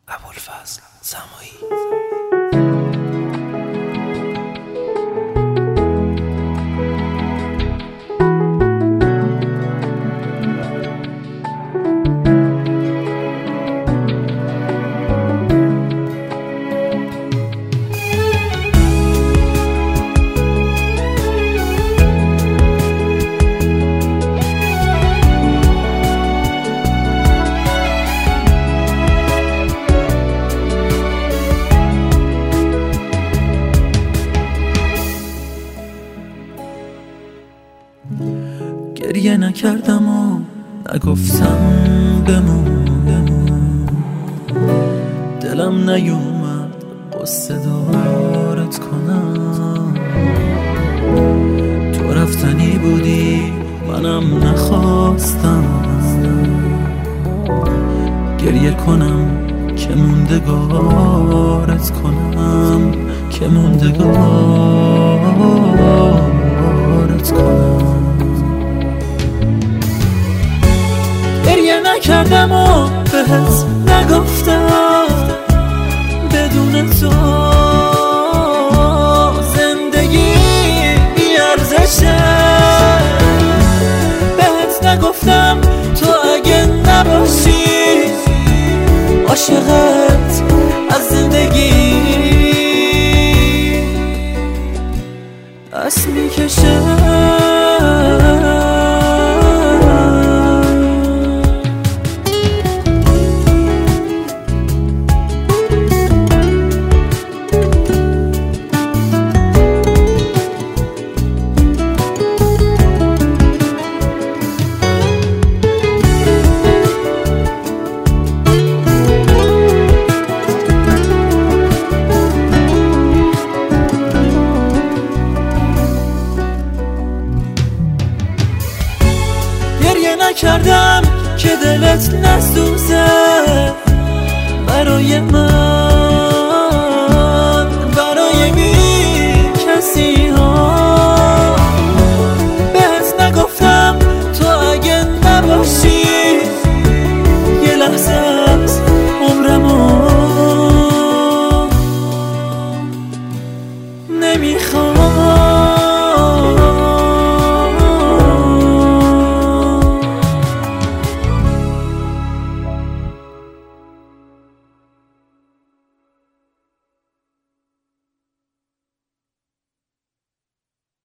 ابوالفضل سماعی. گریه نکردم و نگفتم بمون، دلم نیومد قصه دارت کنم. تو رفتنی بودی منم نخواستم گریه کنم که موندگارت کنم، که موندگارت کنم. گریه نکردم و بهت نگفتم بدون تو زندگی بی ارزشه. بهت نگفتم تو اگه نباشی عاشقت از زندگی دست میکشه. گریه نکردم که دلت نسوزه برای من.